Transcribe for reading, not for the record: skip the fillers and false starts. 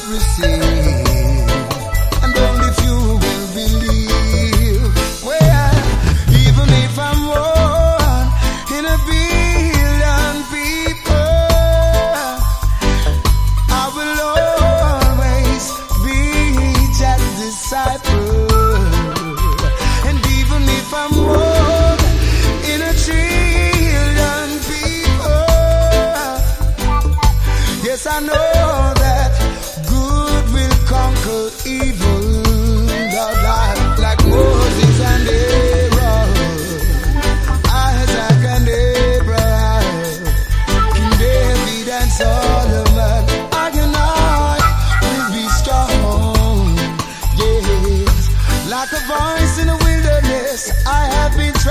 not receive, and only few will believe. Well, even if I'm one in a billion people, I will always be just disciple. And even if I'm one in a trillion people, yes, I know that good will conquer evil. Lord, like Moses and Aaron, Isaac and Abraham, King David and Solomon, I and I will be strong. Yes, like a voice in the wilderness, I have been